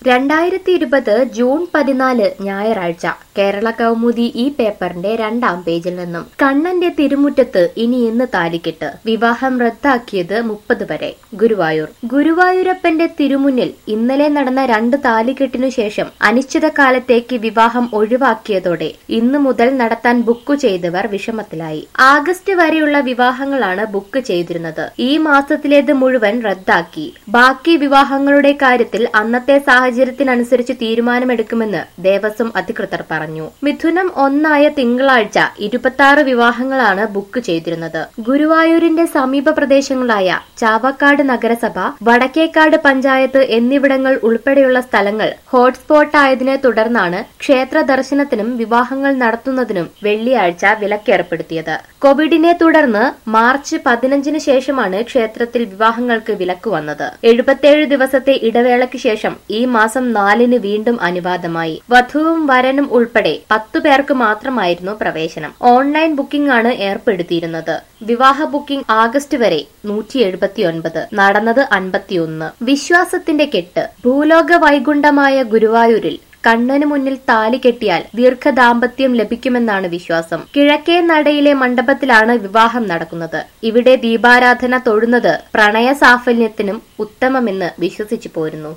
2020 June 14 ഞായറാഴ്ച കേരള കൗമുദി ഈ പേപ്പറിന്റെ 2-ാം പേജിൽ നിന്നും കണ്ണന്റെ തിരുമുറ്റത്ത് ഇന്ന് താലികെട്ട് വിവാഹം റദ്ദാക്കിയത് 30 വരെ ഗുരുവായൂരപ്പന്റെ തിരുമുന്നിൽ ഇന്നലെ നടന്ന 2 താലികെട്ടിനു ശേഷം അനിശ്ചിതകാലത്തേക്ക് വിവാഹം ഒഴിവാക്കിയതോടെ ഇന്നു മുതൽ നടത്താൻ ബുക്ക് ചെയ്തവർ വിഷമത്തിലായി. ആഗസ്റ്റ് വരെയുള്ള വിവാഹങ്ങളാണ് ബുക്ക് ചെയ്തിരുന്നത്. ഈ മാസത്തിലേത് മുഴുവൻ റദ്ദാക്കി. ബാക്കി വിവാഹങ്ങളുടെ കാര്യത്തിൽ അന്നത്തെ സാഹചര്യത്തിനനുസരിച്ച് തീരുമാനമെടുക്കുമെന്ന് ദേവസ്വം അധികൃതർ പറഞ്ഞു. മിഥുനം 1 തിങ്കളാഴ്ച 26 വിവാഹങ്ങളാണ് ബുക്ക് ചെയ്തിരുന്നത്. ഗുരുവായൂരിന്റെ സമീപ പ്രദേശങ്ങളായ ചാവക്കാട് നഗരസഭ, വടക്കേക്കാട് പഞ്ചായത്ത് എന്നിവിടങ്ങൾ ഉൾപ്പെടെയുള്ള സ്ഥലങ്ങൾ ഹോട്ട്സ്പോട്ട് ആയതിനെ തുടർന്നാണ് ക്ഷേത്ര ദർശനത്തിനും വിവാഹങ്ങൾ നടത്തുന്നതിനും വെള്ളിയാഴ്ച വിലക്കേർപ്പെടുത്തിയത്. കോവിഡിനെ തുടർന്ന് മാർച്ച് 15 ശേഷമാണ് ക്ഷേത്രത്തിൽ വിവാഹങ്ങൾക്ക് വിലക്ക് വന്നത്. 77 ദിവസത്തെ ഇടവേളയ്ക്ക് ശേഷം ഈ മാസം 4 വീണ്ടും അനുവാദമായി. വധുവും വരനും ഉൾപ്പെടെ 10 പേർക്ക് മാത്രമായിരുന്നു പ്രവേശനം. ഓൺലൈൻ ബുക്കിംഗ് ആണ് ഏർപ്പെടുത്തിയിരുന്നത്. വിവാഹ ബുക്കിംഗ് ആഗസ്റ്റ് വരെ 179, നടന്നത് 51. വിശ്വാസത്തിന്റെ കെട്ട്. ഭൂലോക വൈകുണ്ഠമായ ഗുരുവായൂരിൽ കണ്ണനു മുന്നിൽ താലി കെട്ടിയാൽ ദീർഘദാമ്പത്യം ലഭിക്കുമെന്നാണ് വിശ്വാസം. കിഴക്കേ നടയിലെ മണ്ഡപത്തിലാണ് വിവാഹം നടക്കുന്നത്. ഇവിടെ ദീപാരാധന തൊഴുന്നത് പ്രണയ സാഫല്യത്തിനും ഉത്തമമെന്ന് വിശ്വസിച്ചു പോരുന്നു.